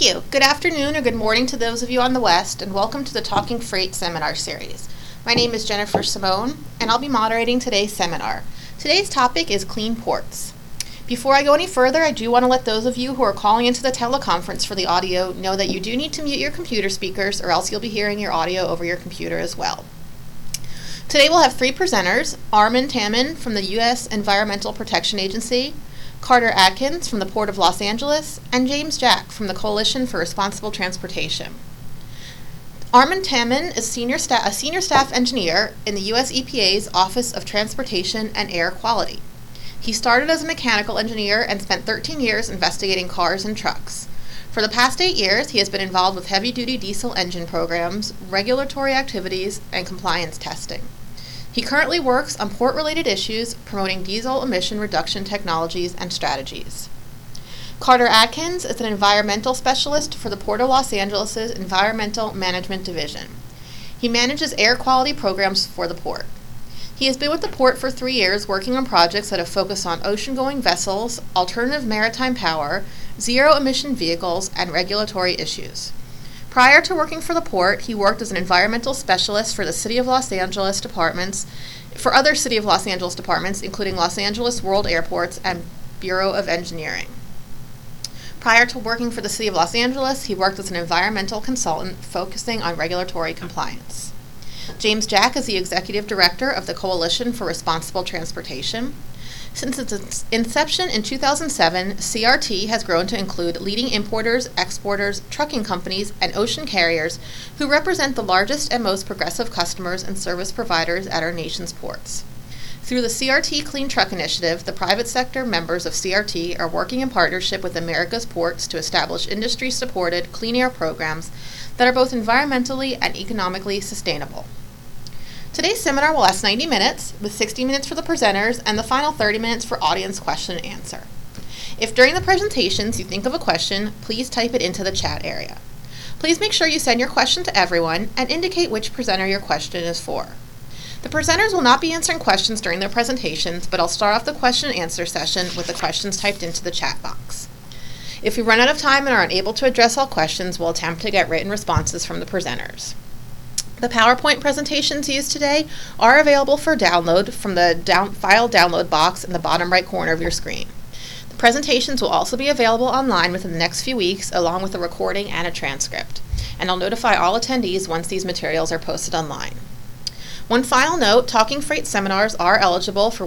you. Good afternoon or good morning to those of you on the West, and welcome to the Talking Freight seminar series. My name is Jennifer Simone, and I'll be moderating today's seminar. Today's topic is clean ports. Before I go any further, I do want to let those of you who are calling into the teleconference for the audio know that you do need to mute your computer speakers, or else you'll be hearing your audio over your computer as well. Today we'll have three presenters: Armin Tammen from the U.S. Environmental Protection Agency, Carter Adkins from the Port of Los Angeles, and James Jack from the Coalition for Responsible Transportation. Armin Tammen is a senior staff engineer in the U.S. EPA's Office of Transportation and Air Quality. He started as a mechanical engineer and spent 13 years investigating cars and trucks. For the past 8 years, he has been involved with heavy-duty diesel engine programs, regulatory activities, and compliance testing. He currently works on port-related issues, promoting diesel emission reduction technologies and strategies. Carter Adkins is an environmental specialist for the Port of Los Angeles' Environmental Management Division. He manages air quality programs for the port. He has been with the port for 3 years, working on projects that have focused on ocean-going vessels, alternative maritime power, zero-emission vehicles, and regulatory issues. Prior to working for the port, he worked as an environmental specialist for the City of Los Angeles departments, for other City of Los Angeles departments, including Los Angeles World Airports and Bureau of Engineering. Prior to working for the City of Los Angeles, he worked as an environmental consultant focusing on regulatory compliance. James Jack is the executive director of the Coalition for Responsible Transportation. Since its inception in 2007, CRT has grown to include leading importers, exporters, trucking companies, and ocean carriers who represent the largest and most progressive customers and service providers at our nation's ports. Through the CRT Clean Truck Initiative, the private sector members of CRT are working in partnership with America's ports to establish industry-supported clean air programs that are both environmentally and economically sustainable. Today's seminar will last 90 minutes, with 60 minutes for the presenters and the final 30 minutes for audience question and answer. If during the presentations you think of a question, please type it into the chat area. Please make sure you send your question to everyone and indicate which presenter your question is for. The presenters will not be answering questions during their presentations, but I'll start off the question and answer session with the questions typed into the chat box. If we run out of time and are unable to address all questions, we'll attempt to get written responses from the presenters. The PowerPoint presentations used today are available for download from the file download box in the bottom right corner of your screen. The presentations will also be available online within the next few weeks, along with a recording and a transcript. And I'll notify all attendees once these materials are posted online. One final note: Talking Freight seminars are eligible for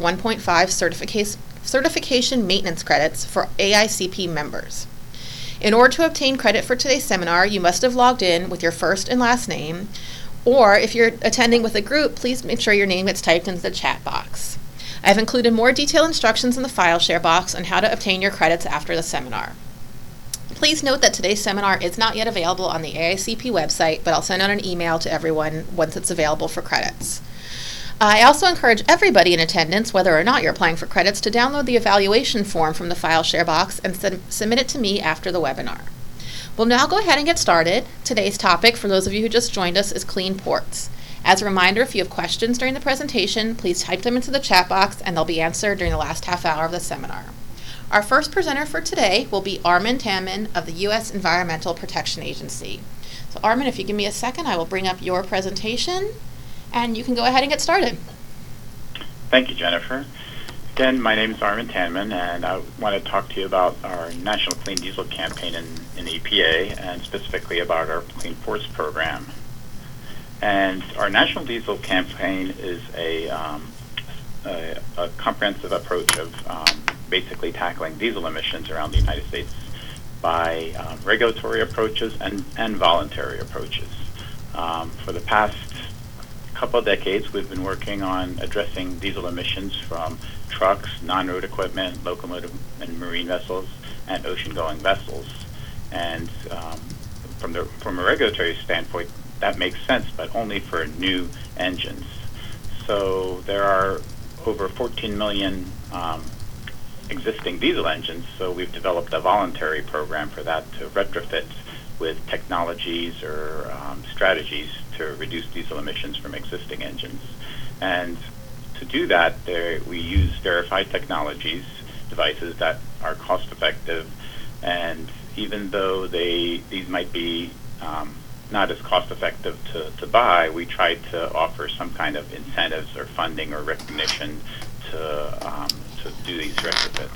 1.5 certification maintenance credits for AICP members. In order to obtain credit for today's seminar, you must have logged in with your first and last name, or if you're attending with a group, please make sure your name gets typed into the chat box. I've included more detailed instructions in the file share box on how to obtain your credits after the seminar. Please note that today's seminar is not yet available on the AICP website, but I'll send out an email to everyone once it's available for credits. I also encourage everybody in attendance, whether or not you're applying for credits, to download the evaluation form from the file share box and submit it to me after the webinar. We'll now go ahead and get started. Today's topic, for those of you who just joined us, is clean ports. As a reminder, if you have questions during the presentation, please type them into the chat box and they'll be answered during the last half hour of the seminar. Our first presenter for today will be Armin Tammen of the U.S. Environmental Protection Agency. So Armin, if you give me a second, I will bring up your presentation and you can go ahead and get started. Thank you, Jennifer. Again, my name is Armin Tammen, and I want to talk to you about our National Clean Diesel campaign in the EPA, and specifically about our Clean Ports program. And our National Diesel campaign is a comprehensive approach of basically tackling diesel emissions around the United States by regulatory approaches and voluntary approaches. For the past couple of decades, we've been working on addressing diesel emissions from trucks, non-road equipment, locomotive and marine vessels, and ocean-going vessels. And from a regulatory standpoint, that makes sense, but only for new engines. So there are over 14 million existing diesel engines, so we've developed a voluntary program for that to retrofit with technologies or strategies to reduce diesel emissions from existing engines. And to do that, we use verified technologies, devices that are cost effective and even though these might be not as cost effective to buy, we tried to offer some kind of incentives or funding or recognition to do these retrofits.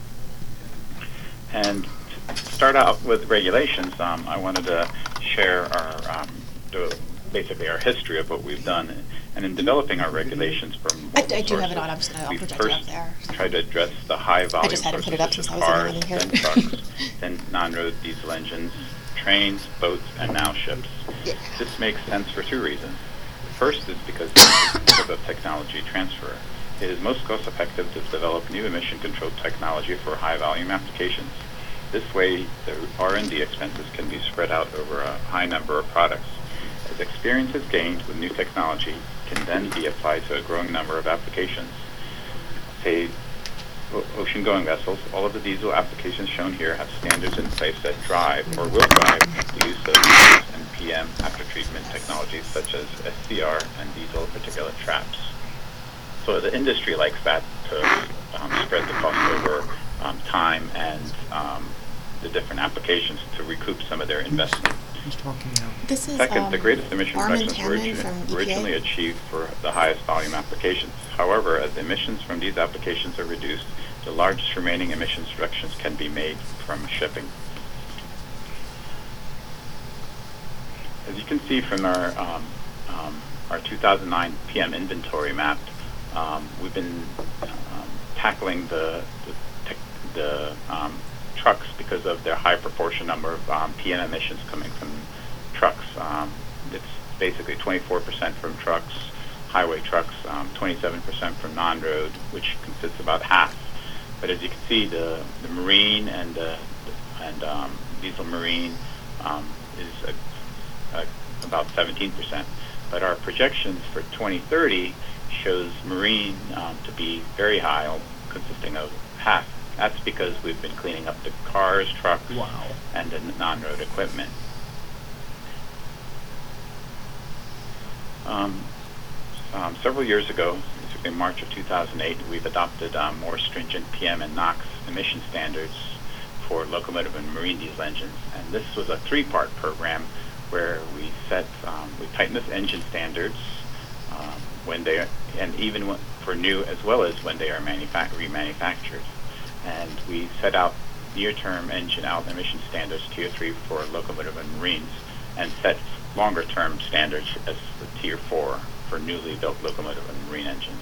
And to start out with regulations, I wanted to share basically our history of what we've done. And in developing our regulations for I do have it on. I'm just going to project it up there. Tried to address the high volume I just had to put it up since I was cars, in here. then trucks, then non-road diesel engines, trains, boats, and now ships. Yeah. This makes sense for two reasons. First is because of technology transfer. It is most cost effective to develop new emission control technology for high volume applications. This way, the R&D expenses can be spread out over a high number of products. As experience is gained with new technology, can then be applied to a growing number of applications. Say, ocean-going vessels, all of the diesel applications shown here have standards in place that drive or will drive the use of diesel and PM after-treatment technologies such as SCR and diesel particulate traps. So the industry likes that to spread the cost over time and the different applications to recoup some of their investment. Who's talking now? This is Second, the greatest emission Armin reductions were Tanman from originally EPA. achieved for the highest volume applications. However, as emissions from these applications are reduced, the largest remaining emissions reductions can be made from shipping. As you can see from our 2009 PM inventory map, we've been tackling the trucks because of their high proportion number of PM emissions coming from trucks. It's basically 24% from trucks, highway trucks, 27% from non-road, which consists about half. But as you can see, the marine and diesel marine is about 17%. But our projections for 2030 shows marine to be very high, consisting of half. That's because we've been cleaning up the cars, trucks, and the non-road equipment. Several years ago, basically in March of 2008, we've adopted more stringent PM and NOx emission standards for locomotive and marine diesel engines. And this was a three-part program where we tightened the engine standards for new as well as when they are remanufactured. And we set out near-term engine out emission standards, Tier 3 for locomotive and marines, and set longer-term standards as the Tier 4 for newly built locomotive and marine engines.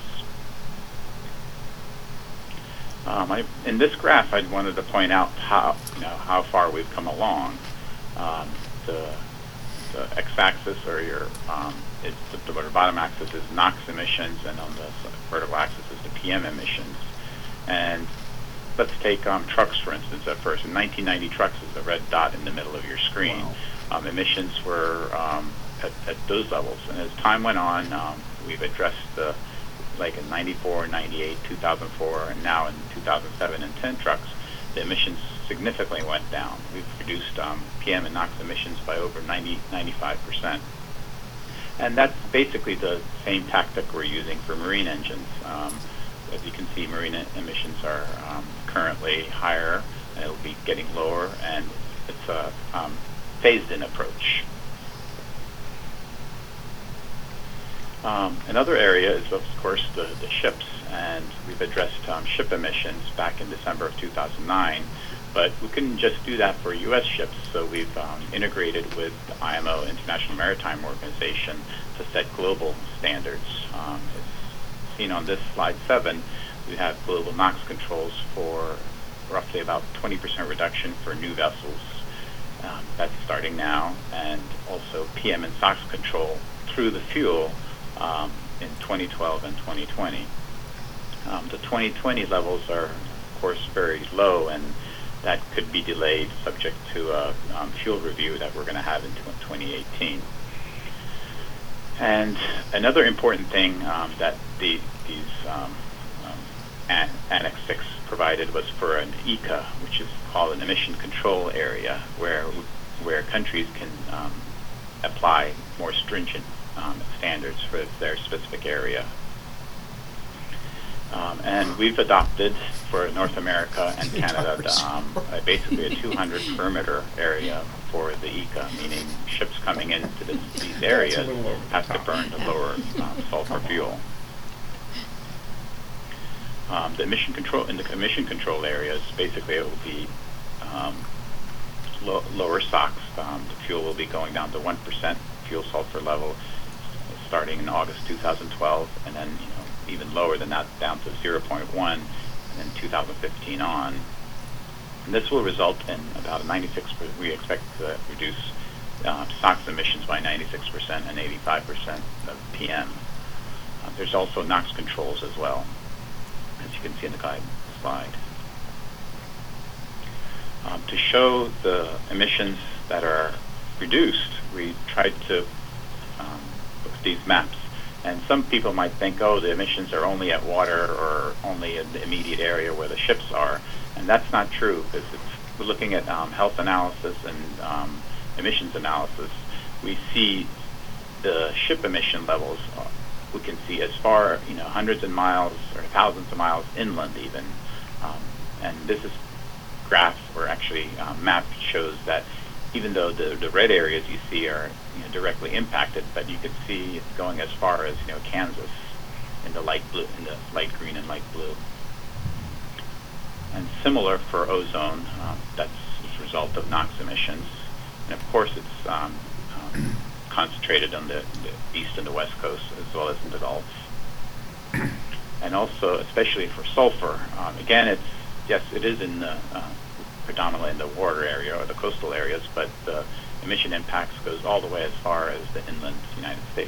In this graph, I wanted to point out how far we've come along. The x-axis, or the bottom axis, is NOx emissions, and on the vertical axis is the PM emissions. And let's take trucks, for instance, at first. In 1990, trucks is the red dot in the middle of your screen. Emissions were at those levels. And as time went on, we've addressed like in 94, 98, 2004, and now in 2007 and 10 trucks, the emissions significantly went down. We've reduced PM and NOx emissions by over 95%. And that's basically the same tactic we're using for marine engines. As you can see, marine emissions are currently higher, and it'll be getting lower, and it's a phased-in approach. Another area is, of course, the ships, and we've addressed ship emissions back in December of 2009, but we couldn't just do that for U.S. ships, so we've integrated with the IMO, International Maritime Organization, to set global standards. As seen on this slide 7, we have global NOx controls for roughly about 20% reduction for new vessels. That's starting now, and also PM and SOx control through the fuel in 2012 and 2020. The 2020 levels are, of course, very low, and that could be delayed subject to a fuel review that we're going to have in 2018. And another important thing that these Annex 6 provided was for an ECA, which is called an emission control area, where countries can apply more stringent standards for their specific area. And we've adopted for North America and Canada basically a 200 perimeter area for the ECA, meaning ships coming into these areas have to burn the lower sulfur fuel. The emission control in the emission control areas, basically it will be lower SOx. The fuel will be going down to 1% fuel sulfur level starting in August 2012, and then even lower than that, down to 0.1, and then 2015 on. And this will result in about a 96%. We expect to reduce SOx emissions by 96% and 85% of PM. There's also NOx controls as well, as you can see in the guide slide. To show the emissions that are reduced, we tried to look at these maps. And some people might think, oh, the emissions are only at water or only in the immediate area where the ships are. And that's not true, because we're looking at health analysis and emissions analysis. We see the ship emission levels. We can see as far, hundreds of miles or thousands of miles inland even. And this is graph, or actually map, shows that even though the red areas you see are directly impacted, but you can see it's going as far as Kansas in the light blue, in the light green and light blue. And similar for ozone, that's as a result of NOx emissions. And of course it's concentrated on the east and the west coast, as well as in the Gulf. And also, especially for sulfur, again, it is in the predominantly in the water area or the coastal areas, but the emission impacts goes all the way as far as the inland United States.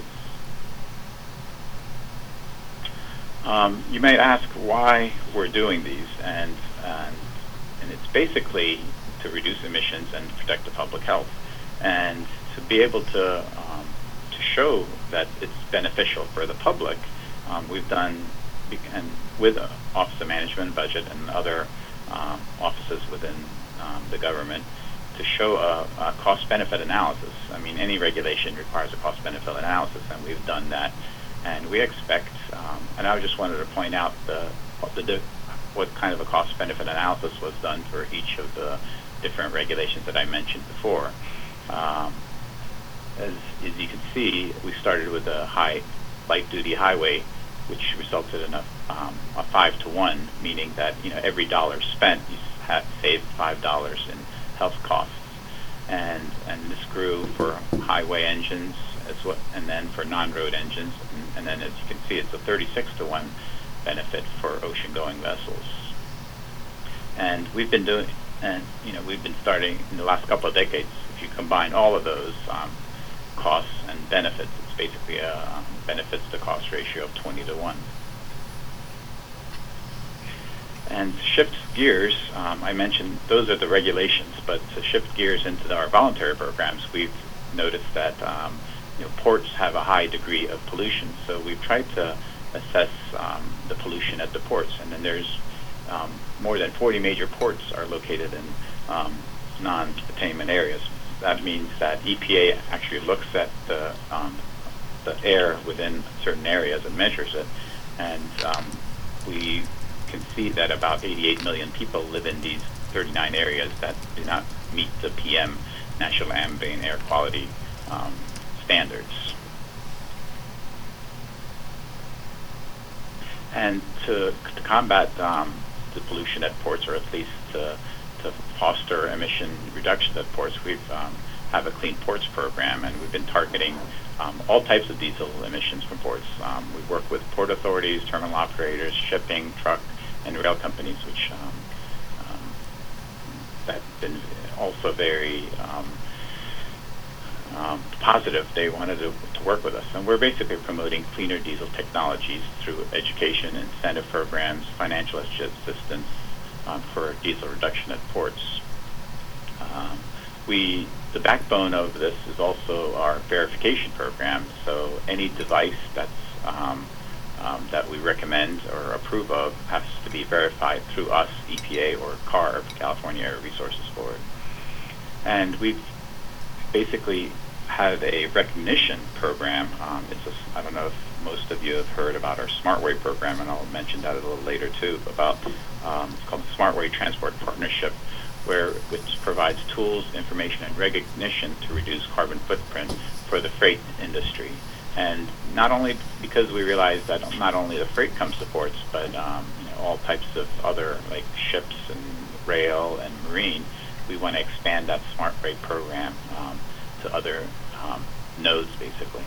You might ask why we're doing these, and it's basically to reduce emissions and protect the public health, and to be able to show that it's beneficial for the public. We've done, and with Office of Management and Budget and other offices within the government, to show a cost-benefit analysis. I mean, any regulation requires a cost-benefit analysis, and we've done that. And we expect, and I just wanted to point out what kind of a cost-benefit analysis was done for each of the different regulations that I mentioned before. As you can see, we started with a light-duty highway, which resulted in a 5-to-1, meaning that every dollar spent, you have saved $5 in health costs, and this grew for highway engines as well, and then for non-road engines, and then as you can see, it's a 36-to-1 benefit for ocean-going vessels. And we've been doing, we've been starting in the last couple of decades. If you combine all of those costs and benefits, it's basically a benefits to cost ratio of 20-to-1. And shift gears, I mentioned those are the regulations, but to shift gears into our voluntary programs, we've noticed that ports have a high degree of pollution. So we've tried to assess the pollution at the ports, and then there's more than 40 major ports are located in non-attainment areas. That means that EPA actually looks at the air within certain areas and measures it, and we can see that about 88 million people live in these 39 areas that do not meet the PM, National Ambient Air Quality standards. And to combat the pollution at ports, or at least to foster emission reduction at ports, we've have a Clean Ports program, and we've been targeting all types of diesel emissions from ports. We work with port authorities, terminal operators, shipping, truck, and rail companies, which have been also very positive. They wanted to work with us, and we're basically promoting cleaner diesel technologies through education, incentive programs, financial assistance for diesel reduction at ports. The backbone of this is also our verification program. So any device that's that we recommend or approve of has to be verified through us, EPA, or CARB, California Air Resources Board. And we've basically had a recognition program. I don't know if most of you have heard about our SmartWay program, and I'll mention that a little later too, about it's called the SmartWay Transport Partnership, which provides tools, information, and recognition to reduce carbon footprint for the freight industry. And not only because we realize that not only the freight comes to ports, but all types of other, like ships and rail and marine, we want to expand that SmartWay program to other nodes, basically.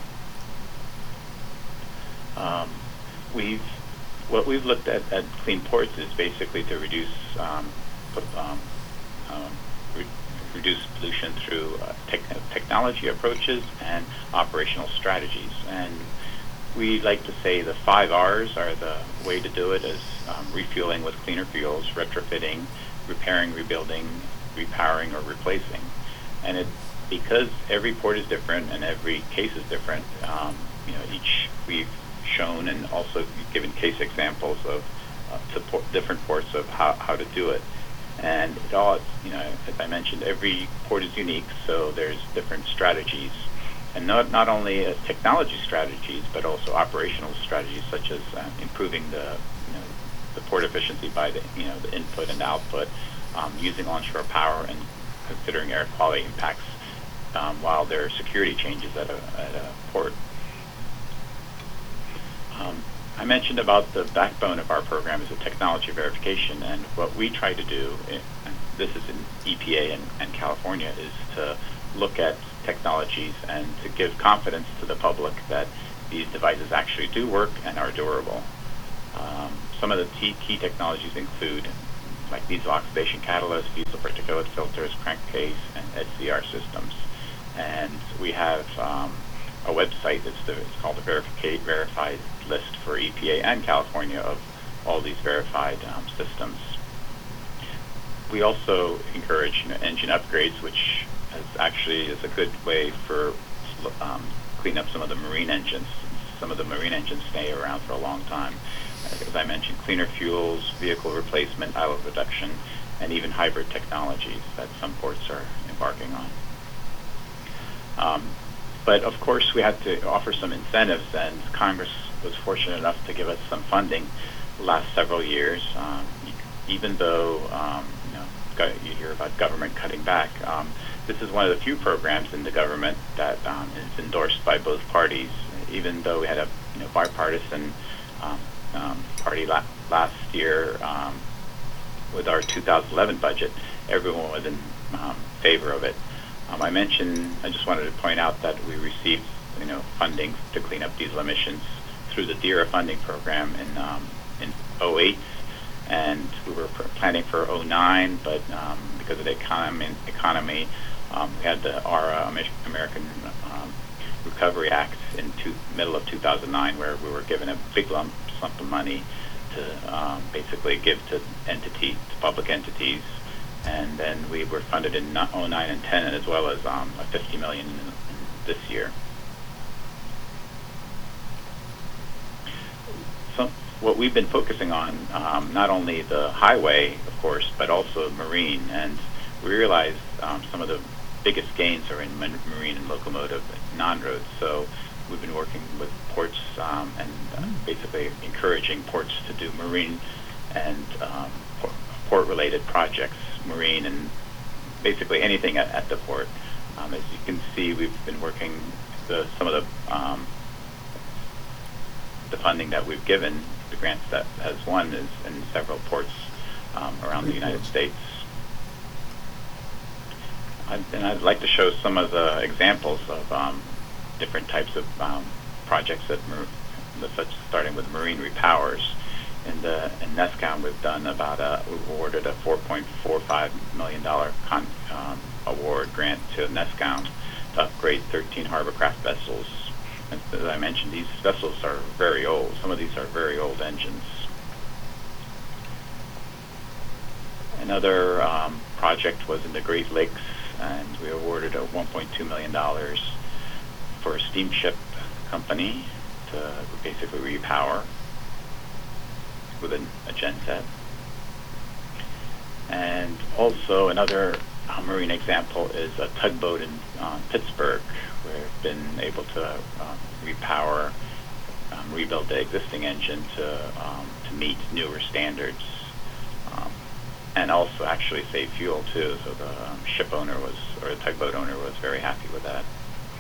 What we've looked at Clean Ports is basically to reduce reduce pollution through technology approaches and operational strategies. And we like to say the 5 R's are the way to do it: is refueling with cleaner fuels, retrofitting, repairing, rebuilding, repowering, or replacing. And because every port is different and every case is different, each we've shown and also given case examples of different ports of how to do it. And it all, as I mentioned, every port is unique, so there's different strategies, and not only technology strategies, but also operational strategies, such as improving the port efficiency by the input and output, using onshore power, and considering air quality impacts while there are security changes at a port. I mentioned about the backbone of our program is a technology verification, and what we try to do, and this is in EPA and California, is to look at technologies and to give confidence to the public that these devices actually do work and are durable. Some of the key technologies include like diesel oxidation catalyst, diesel particulate filters, crankcase, and SCR systems. And we have a website it's called the Verified list for EPA and California of all these verified systems. We also encourage engine upgrades, which is a good way for clean up some of the marine engines. Some of the marine engines stay around for a long time. As I mentioned, cleaner fuels, vehicle replacement, idle reduction, and even hybrid technologies that some ports are embarking on. But of course, we had to offer some incentives, and Congress was fortunate enough to give us some funding the last several years. Even though you hear about government cutting back, this is one of the few programs in the government that is endorsed by both parties. Even though we had a bipartisan party last year with our 2011 budget, everyone was in favor of it. I just wanted to point out that we received funding to clean up diesel emissions through the DERA funding program in 2008, and we were planning for 2009, but because of the economy, we had the ARA, American Recovery Act, in middle of 2009, where we were given a big lump sum of money to basically give to public entities. And then we were funded in 2009 and 10, as well as $50 million this year. So what we've been focusing on, not only the highway, of course, but also marine. And we realized some of the biggest gains are in marine and locomotive non-roads. So we've been working with ports and basically encouraging ports to do marine and port-related projects, marine and basically anything at the port. As you can see, we've been working some of the funding that we've given, the grants that has won, is in several ports around the United States. And I'd like to show some of the examples of different types of projects such starting with marine repowers. In NESCOM, we've awarded a $4.45 million award grant to NESCOM to upgrade 13 Harborcraft vessels. And as I mentioned, these vessels are very old. Some of these are very old engines. Another project was in the Great Lakes, and we awarded a $1.2 million for a steamship company to basically repower with a genset. And also another marine example is a tugboat in Pittsburgh, where we've been able to repower rebuild the existing engine to meet newer standards, and also actually save fuel too. So the ship owner or the tugboat owner was very happy with that.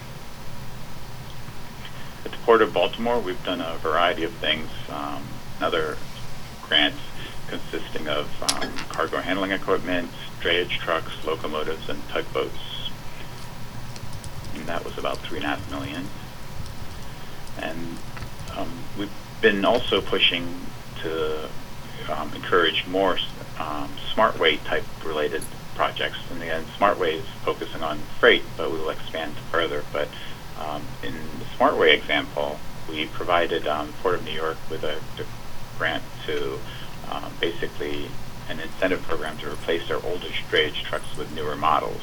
At the Port of Baltimore, we've done a variety of things. Another grant consisting of cargo handling equipment, drayage trucks, locomotives, and tugboats. And that was about $3.5 million. And we've been also pushing to encourage more SmartWay type related projects. And again, SmartWay is focusing on freight, but we will expand further. But in the SmartWay example, we provided Port of New York with a grant to basically an incentive program to replace their older drayage trucks with newer models.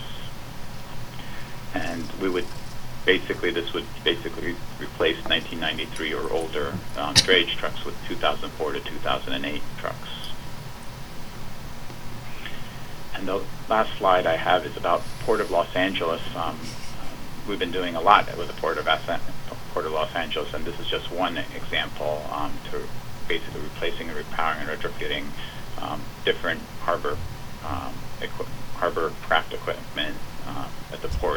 And this would basically replace 1993 or older drayage trucks with 2004 to 2008 trucks. And the last slide I have is about Port of Los Angeles. We've been doing a lot with the Port of Los Angeles, and this is just one example to basically replacing and repowering and retrofitting different harbor craft equipment at the port.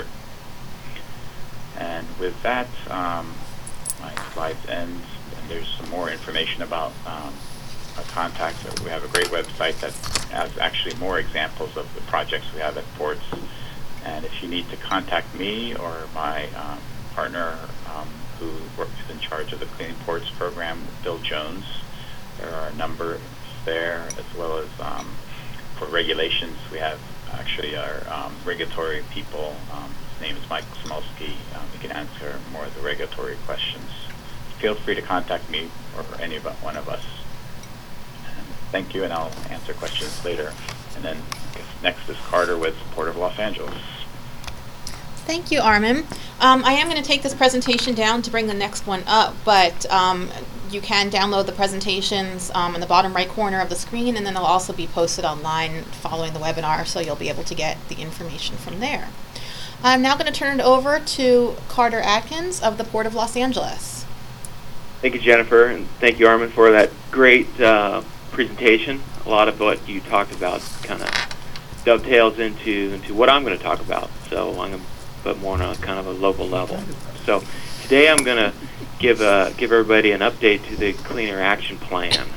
And with that, my slides end, and there's some more information about our contacts. We have a great website that has actually more examples of the projects we have at ports. And if you need to contact me or my partner who works in charge of the Clean Ports program, Bill Jones, there are numbers there, as well as for regulations, we have actually our regulatory people. His name is Mike Smolsky. He can answer more of the regulatory questions. Feel free to contact me or any one of us. And thank you, and I'll answer questions later. And then next is Carter with Port of Los Angeles. Thank you, Armin. I am going to take this presentation down to bring the next one up, but you can download the presentations in the bottom right corner of the screen, and then they'll also be posted online following the webinar, so you'll be able to get the information from there. I'm now going to turn it over to Carter Atkins of the Port of Los Angeles. Thank you, Jennifer, and thank you, Armin, for that great presentation. A lot of what you talked about kind of dovetails into what I'm going to talk about, so I'm going to put more on a kind of a local level. So today I'm going to give everybody an update to the Clean Air Action Plan.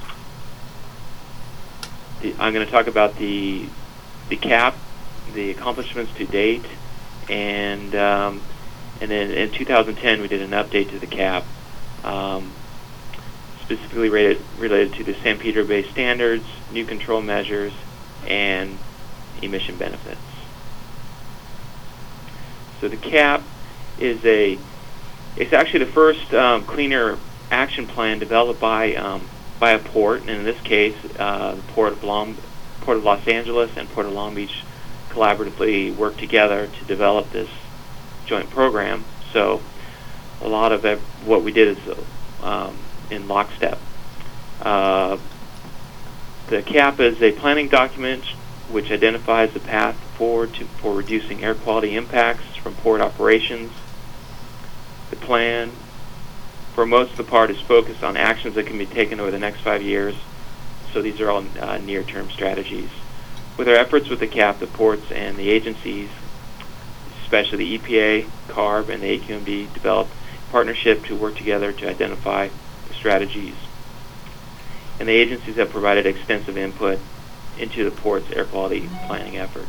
I'm going to talk about the CAP, the accomplishments to date, and then in 2010 we did an update to the CAP, specifically related to the San Pedro Bay standards, new control measures, and emission benefits. So the CAP is it's actually the first Clean Air Action Plan developed by a port, and in this case, the Port of Los Angeles and Port of Long Beach collaboratively worked together to develop this joint program. So a lot of what we did is in lockstep. The CAP is a planning document which identifies the path forward for reducing air quality impacts from port operations. The plan, for most of the part, is focused on actions that can be taken over the next 5 years. So these are all near-term strategies. With our efforts with the CAP, the ports and the agencies, especially the EPA, CARB, and the AQMD, developed a partnership to work together to identify the strategies. And the agencies have provided extensive input into the port's air quality planning efforts.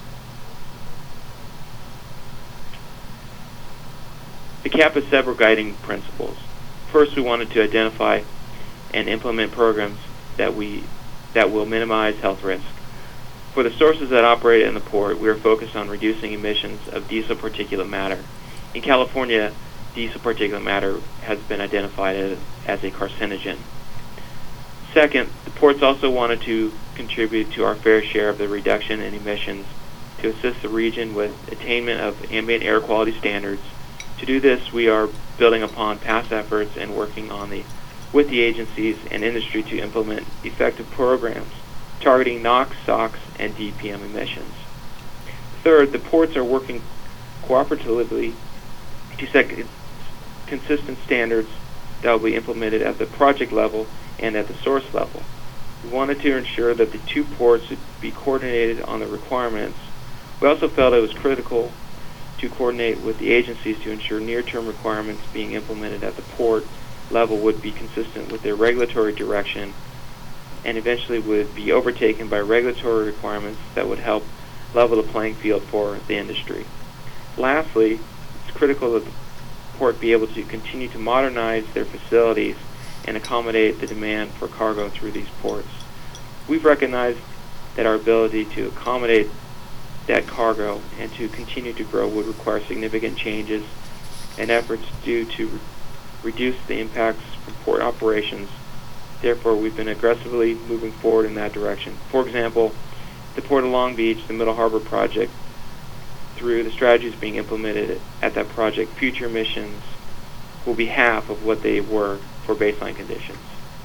The CAP has several guiding principles. First, we wanted to identify and implement programs that will minimize health risk. For the sources that operate in the port, we are focused on reducing emissions of diesel particulate matter. In California, diesel particulate matter has been identified as a carcinogen. Second, the ports also wanted to contribute to our fair share of the reduction in emissions to assist the region with attainment of ambient air quality standards. To do this, we are building upon past efforts and working with the agencies and industry to implement effective programs targeting NOx, SOx, and DPM emissions. Third, the ports are working cooperatively to set consistent standards that will be implemented at the project level and at the source level. We wanted to ensure that the two ports would be coordinated on the requirements. We also felt it was critical to coordinate with the agencies to ensure near-term requirements being implemented at the port level would be consistent with their regulatory direction and eventually would be overtaken by regulatory requirements that would help level the playing field for the industry. Lastly, it's critical that the port be able to continue to modernize their facilities and accommodate the demand for cargo through these ports. We've recognized that our ability to accommodate that cargo and to continue to grow would require significant changes and efforts due to reduce the impacts from port operations. Therefore, we've been aggressively moving forward in that direction. For example, the Port of Long Beach, the Middle Harbor project, through the strategies being implemented at that project, future emissions will be half of what they were for baseline conditions.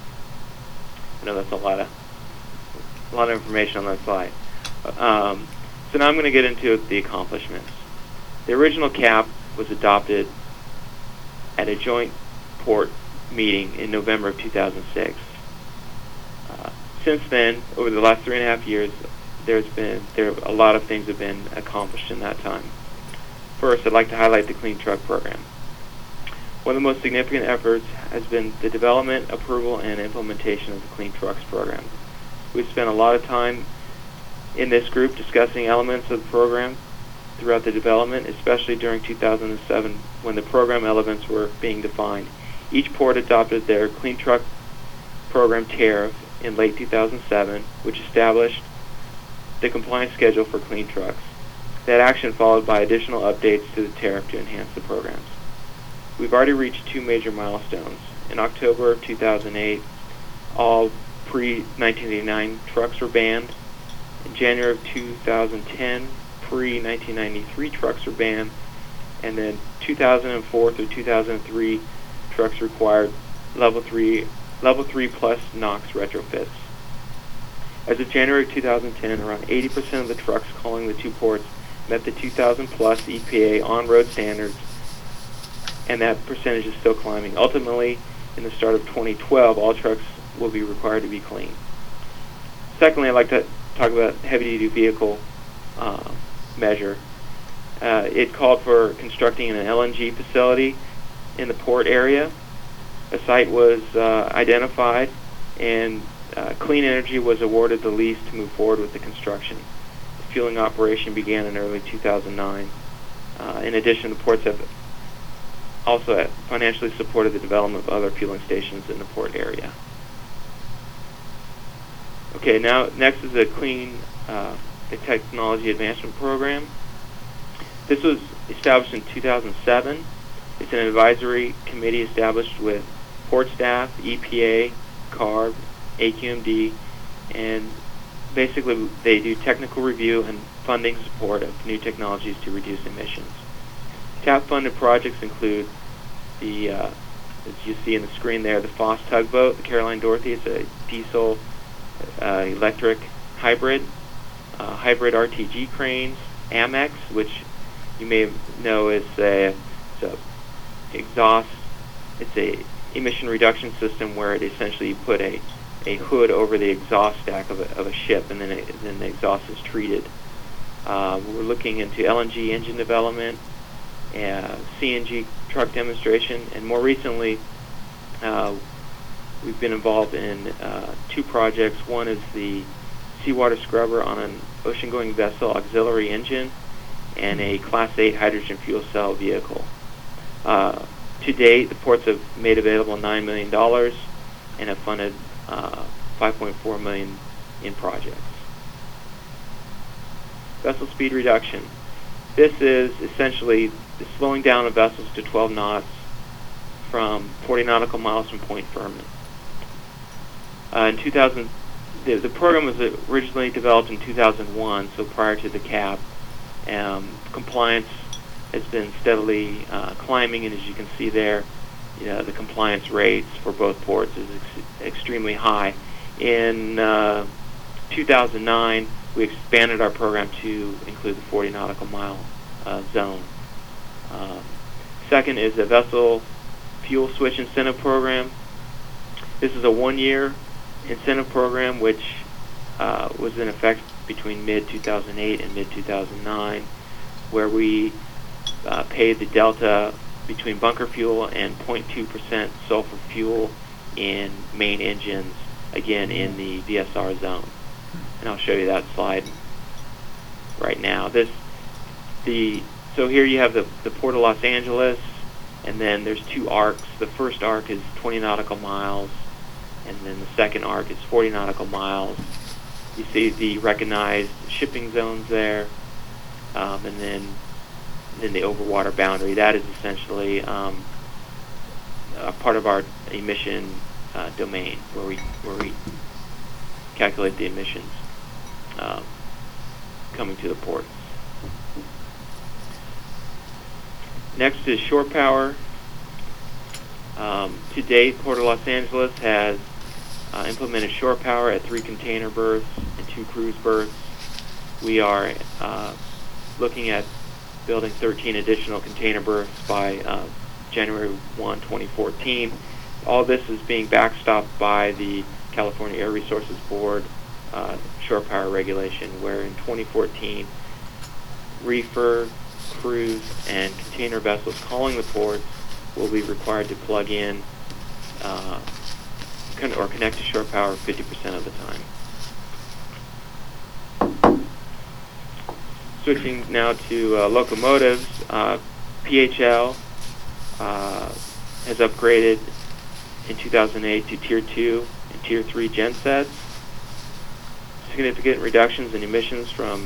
I know that's a lot of information on that slide. So now I'm going to get into the accomplishments. The original cap was adopted at a joint port meeting in November of 2006. Since then, over the last 3.5 years, a lot of things have been accomplished in that time. First, I'd like to highlight the Clean Truck Program. One of the most significant efforts has been the development, approval, and implementation of the Clean Trucks Program. We've spent a lot of time in this group discussing elements of the program throughout the development, especially during 2007 when the program elements were being defined. Each port adopted their Clean Truck Program tariff in late 2007, which established the compliance schedule for clean trucks. That action followed by additional updates to the tariff to enhance the programs. We've already reached 2 major milestones. In October of 2008, all pre-1989 trucks were banned. In January of 2010, pre-1993 trucks were banned. And then 2004 through 2003, trucks required level 3 plus NOx retrofits. As of January 2010, around 80% of the trucks calling the two ports met the 2000 plus EPA on-road standards, and that percentage is still climbing. Ultimately, in the start of 2012, all trucks will be required to be clean. Secondly, I'd like to talk about heavy-duty vehicle measure. It called for constructing an LNG facility in the port area. A site was identified, and Clean Energy was awarded the lease to move forward with the construction. The fueling operation began in early 2009. In addition, the ports have also financially supported the development of other fueling stations in the port area. Okay, now next is the the Technology Advancement Program. This was established in 2007. It's an advisory committee established with port staff, EPA, CARB, AQMD, and basically they do technical review and funding support of new technologies to reduce emissions. TAP-funded projects include the, as you see in the screen there, the Foss tugboat, the Caroline Dorothy. It's a diesel electric hybrid, hybrid RTG cranes, Amex, which you may know is a emission reduction system where it essentially put a hood over the exhaust stack of a ship, and then the exhaust is treated. We're looking into LNG engine development, CNG truck demonstration, and more recently we've been involved in 2 projects. One is the seawater scrubber on an ocean-going vessel auxiliary engine and a Class 8 hydrogen fuel cell vehicle. To date, the ports have made available $9 million and have funded $5.4 million in projects. Vessel speed reduction. This is essentially the slowing down of vessels to 12 knots from 40 nautical miles from Point Fermin. In 2000, the program was originally developed in 2001, so prior to the cap. Compliance has been steadily climbing, and as you can see there, the compliance rates for both ports is extremely high. In 2009, we expanded our program to include the 40 nautical mile zone. Second is a vessel fuel switch incentive program. This is a one-year incentive program which was in effect between mid-2008 and mid-2009, where we paid the delta between bunker fuel and 0.2% sulfur fuel in main engines, again in the VSR zone. And I'll show you that slide right now. So here you have the Port of Los Angeles, and then there's two arcs. The first arc is 20 nautical miles, and then the second arc is 40 nautical miles. You see the recognized shipping zones there, and then the overwater boundary. That is essentially a part of our emission domain, where we calculate the emissions coming to the ports. Next is shore power. To date, Port of Los Angeles has implemented shore power at 3 container berths and 2 cruise berths. We are looking at building 13 additional container berths by January 1, 2014. All this is being backstopped by the California Air Resources Board shore power regulation, where in 2014, reefer, cruise, and container vessels calling the ports will be required to plug in or connect to shore power 50% of the time. Switching now to locomotives, PHL has upgraded in 2008 to Tier 2 and Tier 3 gensets. Significant reductions in emissions from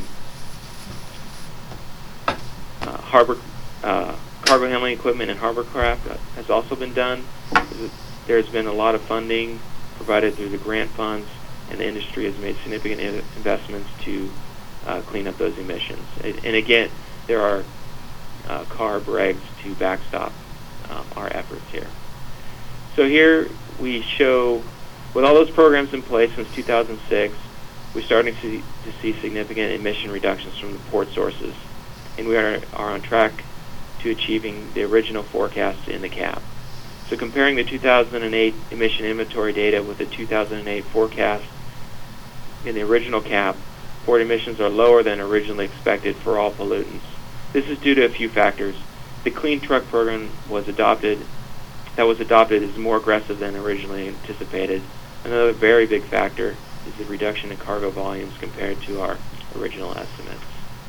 harbor cargo handling equipment and harbor craft has also been done. There's been a lot of funding provided through the grant funds, and the industry has made significant investments to clean up those emissions. And again, there are CARB regs to backstop our efforts here. So here we show, with all those programs in place since 2006, we're starting to see significant emission reductions from the port sources, and we are on track to achieving the original forecasts in the CAP. So comparing the 2008 emission inventory data with the 2008 forecast in the original CAP, port emissions are lower than originally expected for all pollutants. This is due to a few factors. The Clean Truck program was adopted is more aggressive than originally anticipated. Another very big factor is the reduction in cargo volumes compared to our original estimates.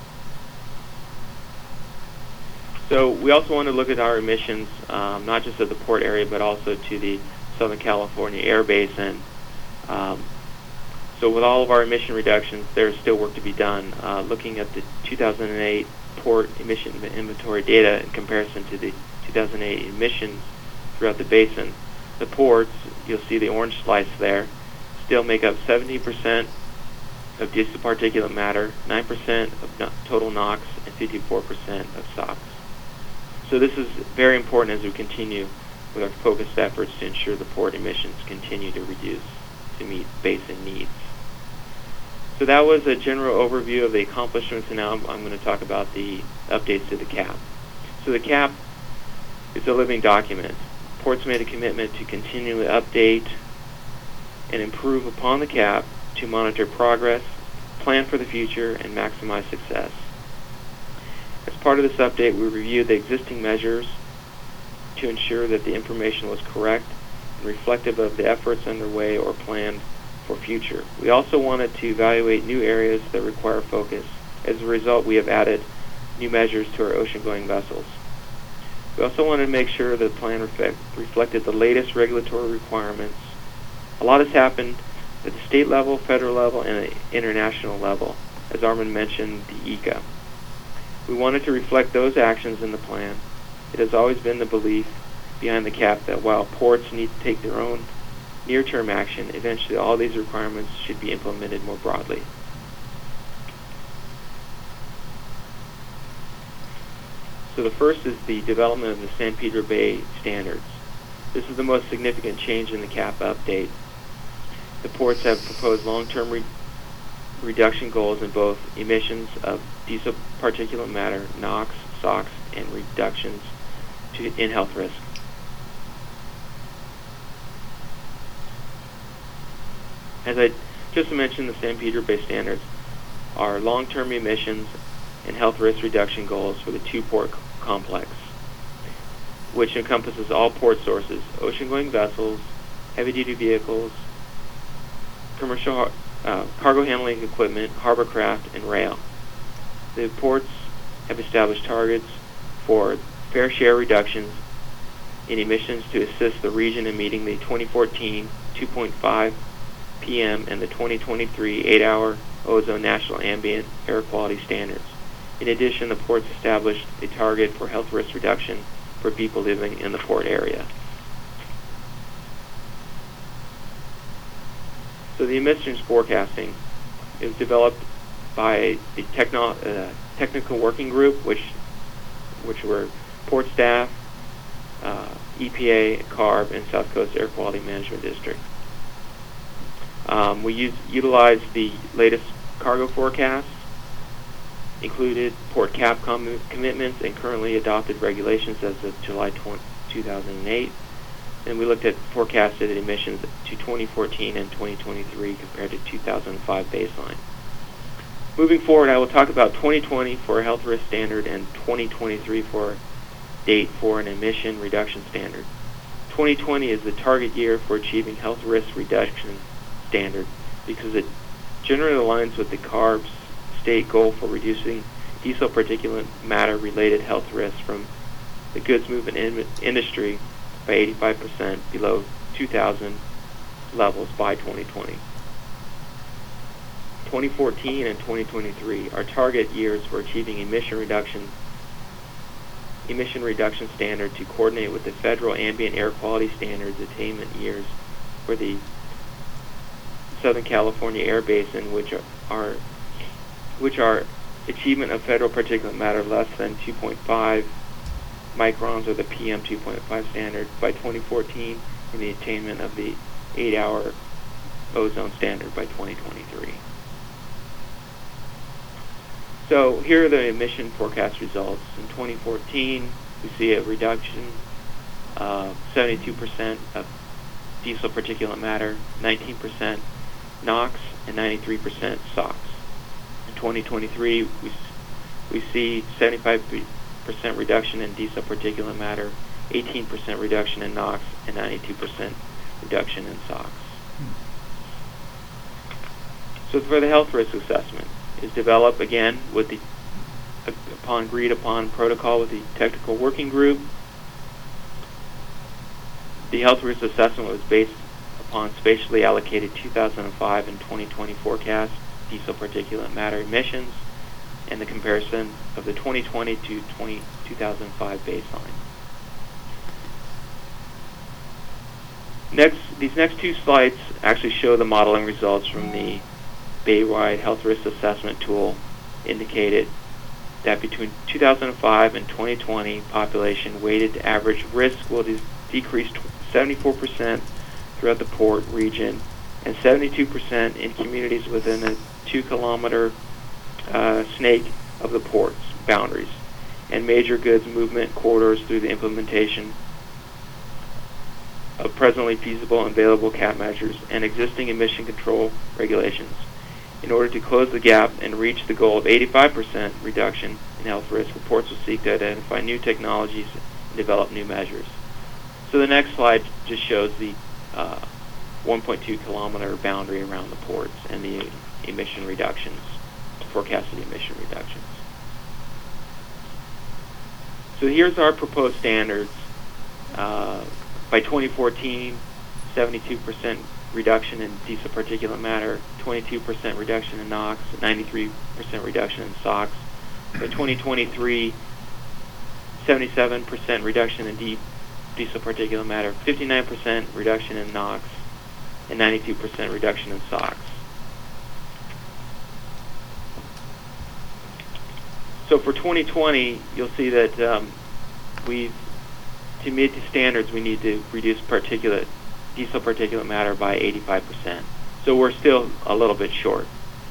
So we also want to look at our emissions, not just of the port area, but also to the Southern California air basin. So with all of our emission reductions, there's still work to be done. Looking at the 2008 port emission inventory data in comparison to the 2008 emissions throughout the basin, the ports, you'll see the orange slice there, still make up 70% of diesel particulate matter, 9% of total NOx, and 54% of SOx. So this is very important as we continue with our focused efforts to ensure the port emissions continue to reduce to meet basin needs. So that was a general overview of the accomplishments, and now I'm going to talk about the updates to the CAP. So the CAP is a living document. Ports made a commitment to continually update and improve upon the CAP to monitor progress, plan for the future, and maximize success. As part of this update, we reviewed the existing measures to ensure that the information was correct and reflective of the efforts underway or planned for future. We also wanted to evaluate new areas that require focus. As a result, we have added new measures to our ocean-going vessels. We also wanted to make sure the plan reflected the latest regulatory requirements. A lot has happened at the state level, federal level, and the international level, as Armin mentioned, the ECA. We wanted to reflect those actions in the plan. It has always been the belief behind the CAP that while ports need to take their own near-term action, eventually all these requirements should be implemented more broadly. So the first is the development of the San Pedro Bay standards. This is the most significant change in the CAP update. The ports have proposed long-term reduction goals in both emissions of diesel particulate matter, NOx, SOx, and reductions in health risk. As I just mentioned, the San Pedro-based standards are long-term emissions and health risk reduction goals for the two-port complex, which encompasses all port sources: ocean-going vessels, heavy-duty vehicles, commercial cargo handling equipment, harbor craft, and rail. The ports have established targets for fair share reductions in emissions to assist the region in meeting the 2014 2.5 p.m. and the 2023 8-hour ozone national ambient air quality standards. In addition, the ports established a target for health risk reduction for people living in the port area. So the emissions forecasting is developed by the technical working group, which were port staff, EPA, CARB, and South Coast Air Quality Management District. We utilize the latest cargo forecasts, included port cap commitments, and currently adopted regulations as of July 2008. And we looked at forecasted emissions to 2014 and 2023 compared to 2005 baseline. Moving forward, I will talk about 2020 for a health risk standard and 2023 for a date for an emission reduction standard. 2020 is the target year for achieving health risk reduction standard because it generally aligns with the CARB's state goal for reducing diesel particulate matter related health risks from the goods movement industry by 85% below 2000 levels by 2020. 2014 and 2023 are target years for achieving emission reduction standard to coordinate with the federal ambient air quality standards attainment years for the Southern California Air Basin, which are achievement of federal particulate matter less than 2.5 microns or the PM 2.5 standard by 2014, and the attainment of the 8-hour ozone standard by 2023. So here are the emission forecast results. In 2014, we see a reduction of 72% of diesel particulate matter, 19% NOx, and 93% SOx. In 2023, we see 75% reduction in diesel particulate matter, 18% reduction in NOx, and 92% reduction in SOx. So for the health risk assessment, is developed again with the agreed upon protocol with the technical working group. The health risk assessment was based upon spatially allocated 2005 and 2020 forecast diesel particulate matter emissions and the comparison of the 2020 to 2005 baseline. These next two slides actually show the modeling results from the Baywide Health Risk Assessment Tool. Indicated that between 2005 and 2020, population weighted average risk will decrease 74% throughout the port region and 72% in communities within a 2-kilometer snake of the port's boundaries and major goods movement corridors through the implementation of presently feasible and available cap measures and existing emission control regulations. In order to close the gap and reach the goal of 85% reduction in health risk, reports will seek to identify new technologies and develop new measures. So the next slide just shows the 1.2 kilometer boundary around the ports and the emission reductions, forecasted emission reductions. So here's our proposed standards. By 2014, 72% reduction in diesel particulate matter, 22% reduction in NOx, 93% reduction in SOx. By 2023, 77% reduction in diesel particulate matter, 59% reduction in NOx, and 92% reduction in SOx. So for 2020, you'll see that to meet the standards, we need to reduce diesel particulate matter by 85%. So we're still a little bit short.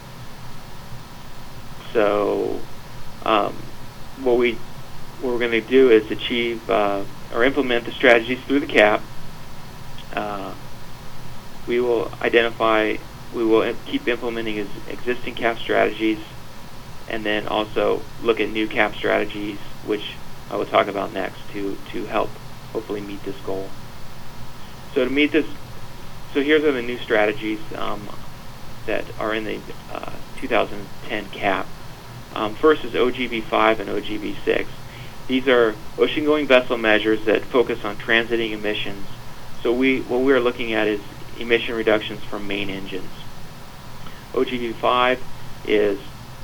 So what we're going to do is achieve or implement the strategies through the CAP. We will identify we will keep implementing existing CAP strategies, and then also look at new CAP strategies, which I will talk about next, to help hopefully meet this goal. So to meet this, so here's the new strategies that are in the 2010 CAP. First is OGB5 and OGB6. These are ocean-going vessel measures that focus on transiting emissions. So what we're looking at is emission reductions from main engines. OGB5 is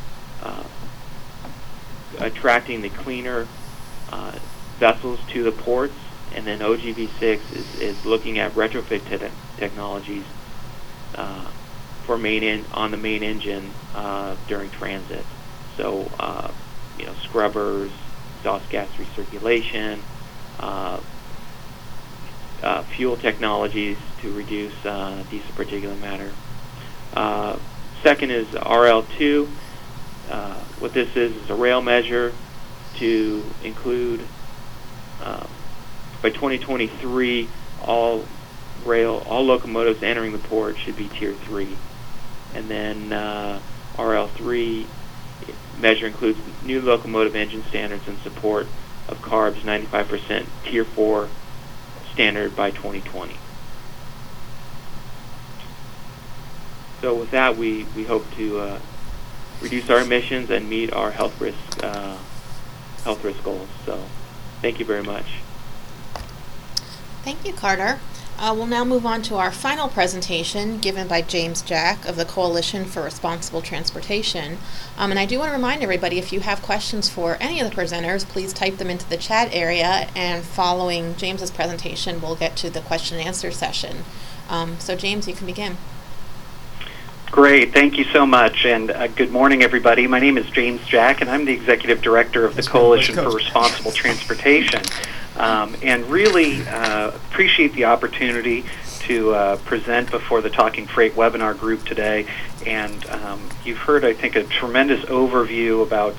attracting the cleaner vessels to the ports, and then OGB6 is looking at retrofit technologies for on the main engine during transit. So scrubbers, exhaust gas recirculation, fuel technologies to reduce diesel particulate matter. Second is RL2. What this is a rail measure to include by 2023 all locomotives entering the port should be Tier 3, and then RL3 measure includes new locomotive engine standards in support of CARB's 95% Tier 4 standard by 2020. So with that, we hope to reduce our emissions and meet our health risk goals. So thank you very much. Thank you, Carter. We'll now move on to our final presentation given by James Jack of the Coalition for Responsible Transportation. And I do want to remind everybody, if you have questions for any of the presenters, please type them into the chat area, and following James's presentation, we'll get to the question and answer session. So James, you can begin. Great, thank you so much, and good morning, everybody. My name is James Jack, and I'm the Executive Director of the Coalition for Responsible Transportation. And really appreciate the opportunity to present before the Talking Freight webinar group today. And you've heard, I think, a tremendous overview about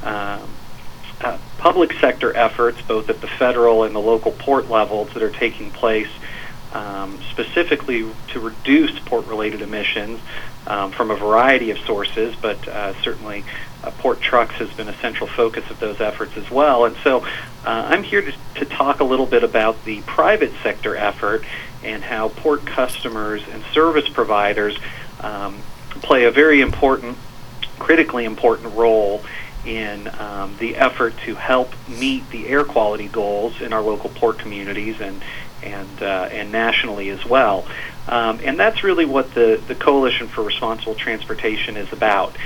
public sector efforts, both at the federal and the local port levels, that are taking place specifically to reduce port-related emissions from a variety of sources, but certainly port trucks has been a central focus of those efforts as well. And so I'm here to talk a little bit about the private sector effort and how port customers and service providers play a very important, critically important role in the effort to help meet the air quality goals in our local port communities and nationally as well. And that's really what the Coalition for Responsible Transportation is about.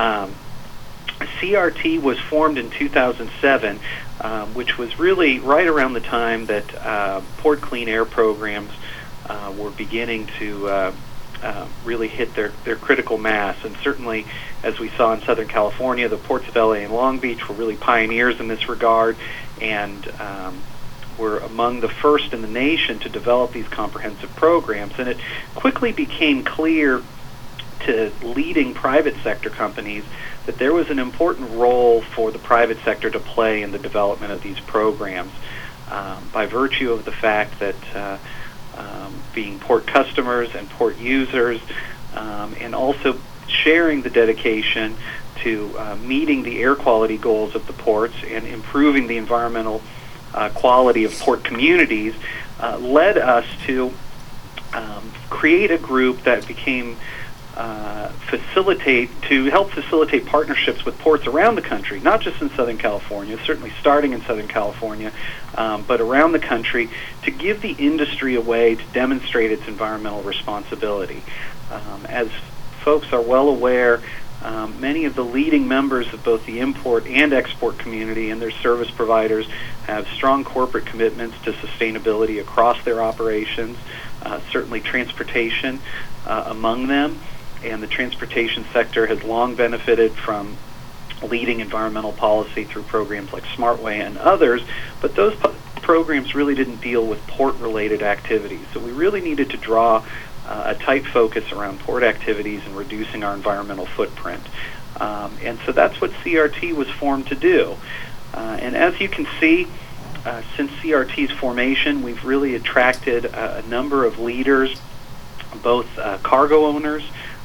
CRT was formed in 2007, which was really right around the time that port clean air programs were beginning to really hit their critical mass. And certainly, as we saw in Southern California, the ports of LA and Long Beach were really pioneers in this regard, and were among the first in the nation to develop these comprehensive programs. And it quickly became clear to leading private sector companies that there was an important role for the private sector to play in the development of these programs, by virtue of the fact that being port customers and port users, and also sharing the dedication to meeting the air quality goals of the ports and improving the environmental quality of port communities, led us to create a group that became help facilitate partnerships with ports around the country, not just in Southern California, certainly starting in Southern California, but around the country, to give the industry a way to demonstrate its environmental responsibility. As folks are well aware, many of the leading members of both the import and export community and their service providers have strong corporate commitments to sustainability across their operations, certainly transportation among them. And the transportation sector has long benefited from leading environmental policy through programs like SmartWay and others, but those programs really didn't deal with port-related activities. So we really needed to draw a tight focus around port activities and reducing our environmental footprint. And so that's what CRT was formed to do. And as you can see, since CRT's formation, we've really attracted a number of leaders, both cargo owners,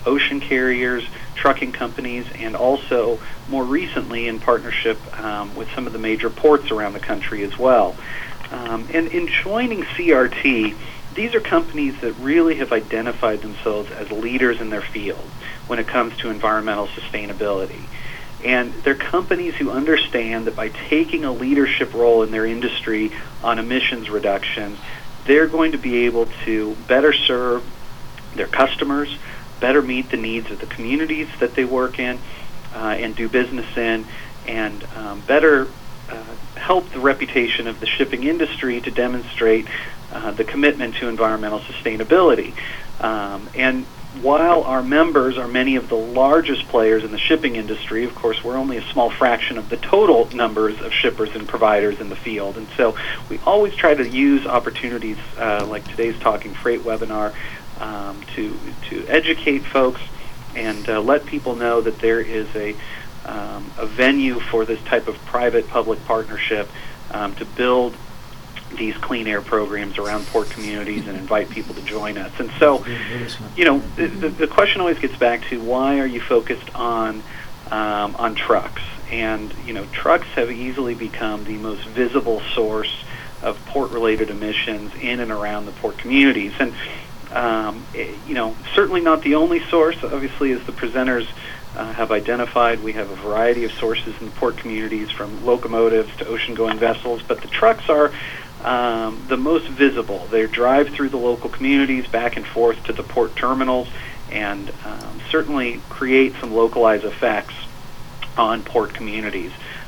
ocean carriers, trucking companies, and also more recently in partnership with some of the major ports around the country as well. And in joining CRT, these are companies that really have identified themselves as leaders in their field when it comes to environmental sustainability. And they're companies who understand that by taking a leadership role in their industry on emissions reduction, they're going to be able to better serve their customers, better meet the needs of the communities that they work in and do business in, and better help the reputation of the shipping industry to demonstrate the commitment to environmental sustainability. And while our members are many of the largest players in the shipping industry, of course, we're only a small fraction of the total numbers of shippers and providers in the field. And so we always try to use opportunities like today's Talking Freight webinar to educate folks and let people know that there is a venue for this type of private-public partnership to build these clean air programs around port communities and invite people to join us. And so, you know, the question always gets back to, why are you focused on trucks? And, you know, trucks have easily become the most visible source of port-related emissions in and around the port communities. And, you know, certainly not the only source. Obviously, as the presenters have identified, we have a variety of sources in the port communities, from locomotives to ocean-going vessels, but the trucks are the most visible. They drive through the local communities back and forth to the port terminals, and certainly create some localized effects on port communities.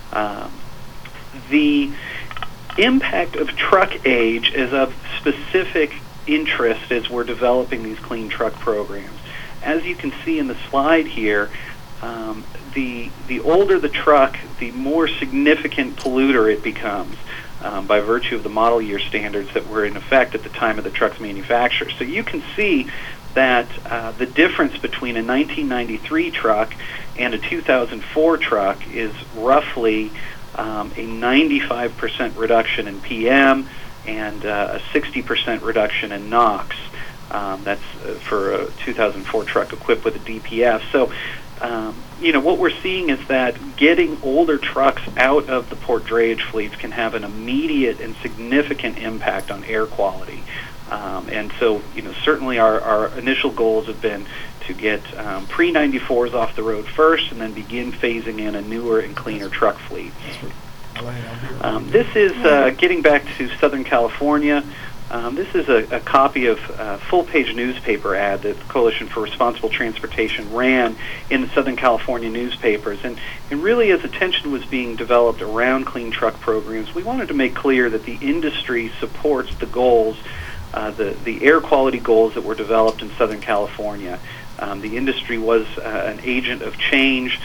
The impact of truck age is of specific interest as we're developing these clean truck programs. As you can see in the slide here, the older the truck, the more significant polluter it becomes, by virtue of the model year standards that were in effect at the time of the truck's manufacture. So you can see that the difference between a 1993 truck and a 2004 truck is roughly a 95% reduction in PM and a 60% reduction in NOx. That's for a 2004 truck equipped with a DPF. So, you know, what we're seeing is that getting older trucks out of the port drayage fleets can have an immediate and significant impact on air quality. And so, you know, certainly our initial goals have been to get pre-94s off the road first, and then begin phasing in a newer and cleaner truck fleet. This is getting back to Southern California. This is a copy of a full-page newspaper ad that the Coalition for Responsible Transportation ran in the Southern California newspapers. And really, as attention was being developed around clean truck programs, we wanted to make clear that the industry supports the goals, the air quality goals that were developed in Southern California. The industry was an agent of change.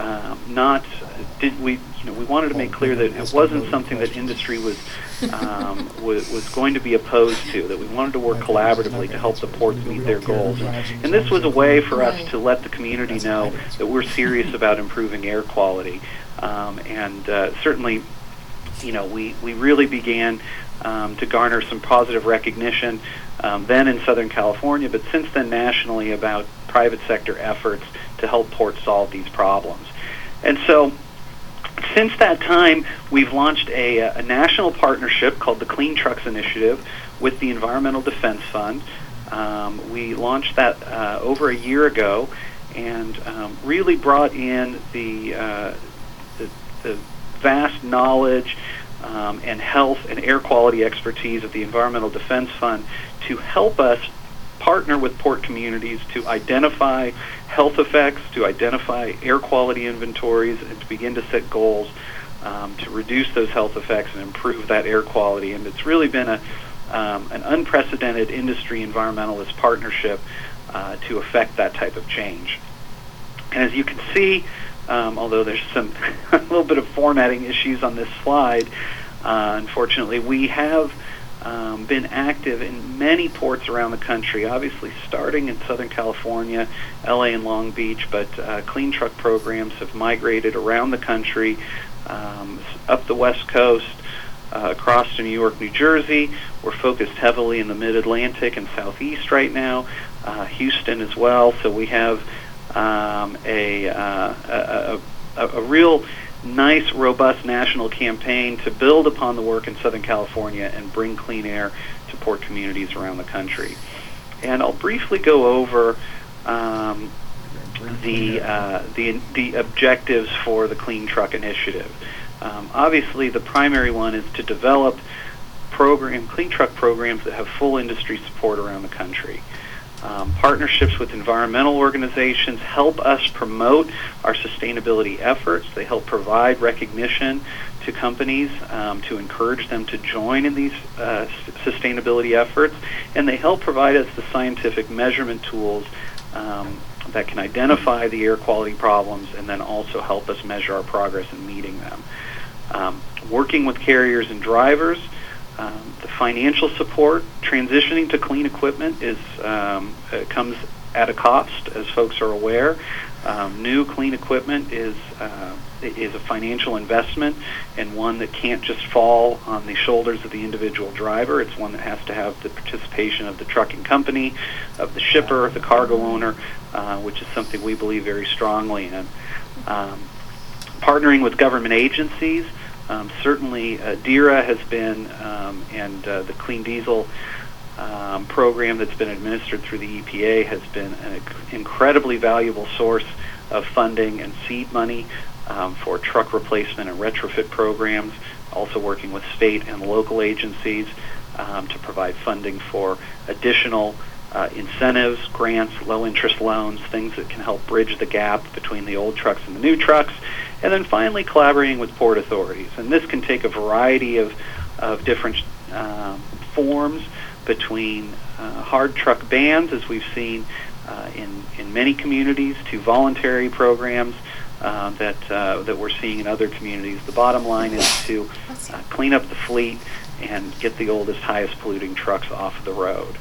We wanted to make clear that it wasn't something that industry was going to be opposed to, that we wanted to work collaboratively to help the ports meet their goals. And this was a way for us to let the community know that we're serious about improving air quality. Certainly, you know, we really began to garner some positive recognition then in Southern California, but since then nationally, about private sector efforts to help ports solve these problems. And so, since that time, we've launched a national partnership called the Clean Trucks Initiative with the Environmental Defense Fund. We launched that over a year ago, and really brought in the vast knowledge and health and air quality expertise of the Environmental Defense Fund to help us partner with port communities to identify health effects, to identify air quality inventories, and to begin to set goals to reduce those health effects and improve that air quality. And it's really been an unprecedented industry environmentalist partnership to affect that type of change. And as you can see, although there's some a little bit of formatting issues on this slide, unfortunately, we have been active in many ports around the country, obviously starting in Southern California, LA and Long Beach, but clean truck programs have migrated around the country, up the West Coast, across to New York, New Jersey. We're focused heavily in the Mid-Atlantic and Southeast right now, Houston as well. So we have a real nice, robust national campaign to build upon the work in Southern California and bring clean air to port communities around the country. And I'll briefly go over the objectives for the Clean Truck Initiative. Obviously, the primary one is to develop clean truck programs that have full industry support around the country. Partnerships with environmental organizations help us promote our sustainability efforts. They help provide recognition to companies to encourage them to join in these sustainability efforts, and they help provide us the scientific measurement tools that can identify the air quality problems and then also help us measure our progress in meeting them. Working with carriers and drivers, the financial support, transitioning to clean equipment comes at a cost, as folks are aware. New clean equipment is a financial investment, and one that can't just fall on the shoulders of the individual driver. It's one that has to have the participation of the trucking company, of the shipper, the cargo owner, which is something we believe very strongly in. Partnering with government agencies. Certainly, DERA has been, and the Clean Diesel program that's been administered through the EPA has been an incredibly valuable source of funding and seed money for truck replacement and retrofit programs, also working with state and local agencies to provide funding for additional incentives, grants, low-interest loans, things that can help bridge the gap between the old trucks and the new trucks. And then finally, collaborating with port authorities. And this can take a variety of different forms, between hard truck bans, as we've seen in many communities, to voluntary programs that we're seeing in other communities. The bottom line is to clean up the fleet and get the oldest, highest polluting trucks off the road.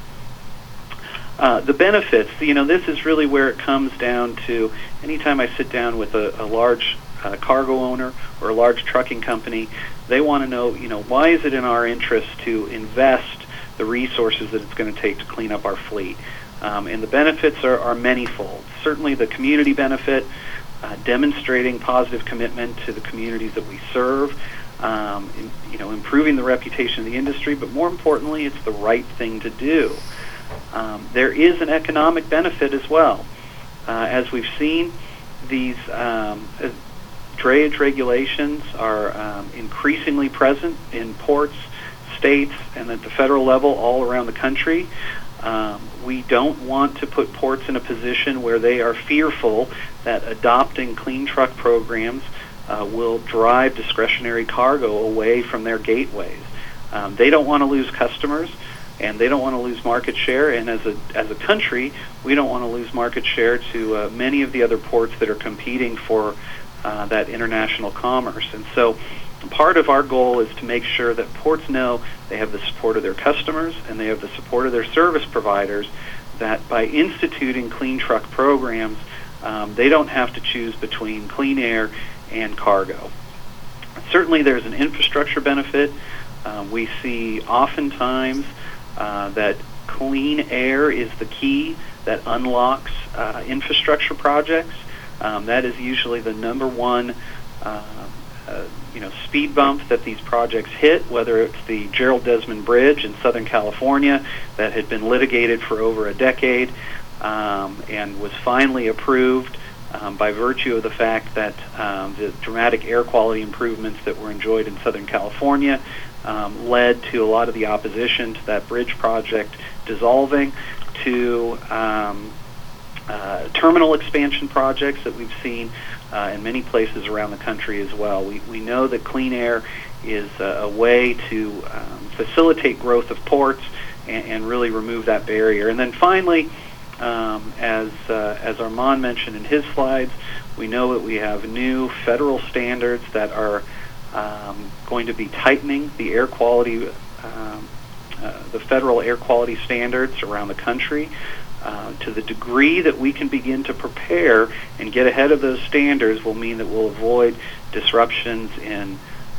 The benefits, this is really where it comes down to. Anytime I sit down with a large cargo owner or a large trucking company, they want to know, why is it in our interest to invest the resources that it's going to take to clean up our fleet? And the benefits are manifold. Certainly the community benefit, demonstrating positive commitment to the communities that we serve, improving the reputation of the industry, but more importantly, it's the right thing to do. There is an economic benefit as well. As we've seen, these drayage regulations are increasingly present in ports, states, and at the federal level all around the country. We don't want to put ports in a position where they are fearful that adopting clean truck programs will drive discretionary cargo away from their gateways. They don't want to lose customers, and they don't want to lose market share. And as a country, we don't want to lose market share to many of the other ports that are competing for that international commerce. And so part of our goal is to make sure that ports know they have the support of their customers and they have the support of their service providers, that by instituting clean truck programs, they don't have to choose between clean air and cargo. Certainly there's an infrastructure benefit. We see oftentimes that clean air is the key that unlocks infrastructure projects. That is usually the number one speed bump that these projects hit, whether it's the Gerald Desmond Bridge in Southern California that had been litigated for over a decade and was finally approved by virtue of the fact that the dramatic air quality improvements that were enjoyed in Southern California led to a lot of the opposition to that bridge project dissolving, to terminal expansion projects that we've seen in many places around the country as well. We know that clean air is a way to facilitate growth of ports and really remove that barrier. And then finally, as Armand mentioned in his slides, we know that we have new federal standards that are going to be tightening the air quality, the federal air quality standards around the country. To the degree that we can begin to prepare and get ahead of those standards will mean that we'll avoid disruptions in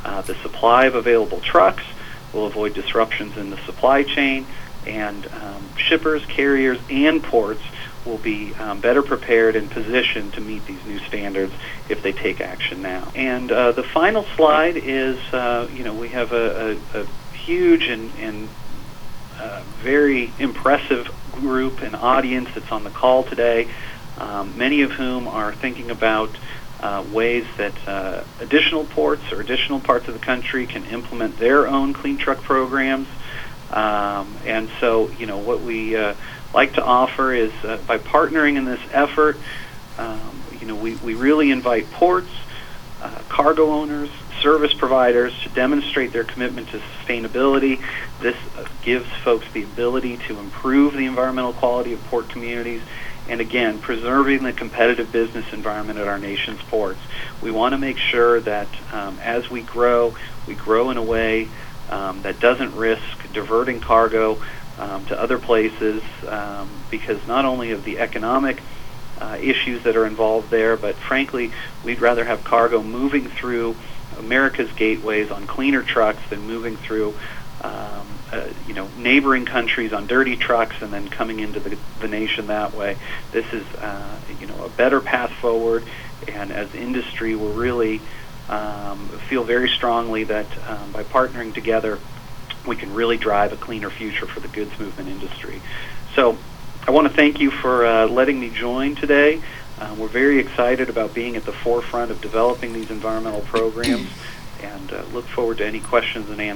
the supply of available trucks, will avoid disruptions in the supply chain, and shippers, carriers, and ports will be better prepared and positioned to meet these new standards if they take action now. And the final slide is, we have a huge and very impressive group and audience that's on the call today, many of whom are thinking about ways that additional ports or additional parts of the country can implement their own clean truck programs. And so, what we like to offer is by partnering in this effort, we really invite ports, cargo owners, service providers to demonstrate their commitment to sustainability. This gives folks the ability to improve the environmental quality of port communities, and again, preserving the competitive business environment at our nation's ports. We want to make sure that as we grow in a way that doesn't risk diverting cargo to other places, because not only of the economic issues that are involved there, but frankly, we'd rather have cargo moving through America's gateways on cleaner trucks than moving through neighboring countries on dirty trucks and then coming into the nation that way. This is a better path forward, and as industry, we're really feel very strongly that by partnering together, we can really drive a cleaner future for the goods movement industry. So I want to thank you for letting me join today. We're very excited about being at the forefront of developing these environmental programs, and look forward to any questions and answers.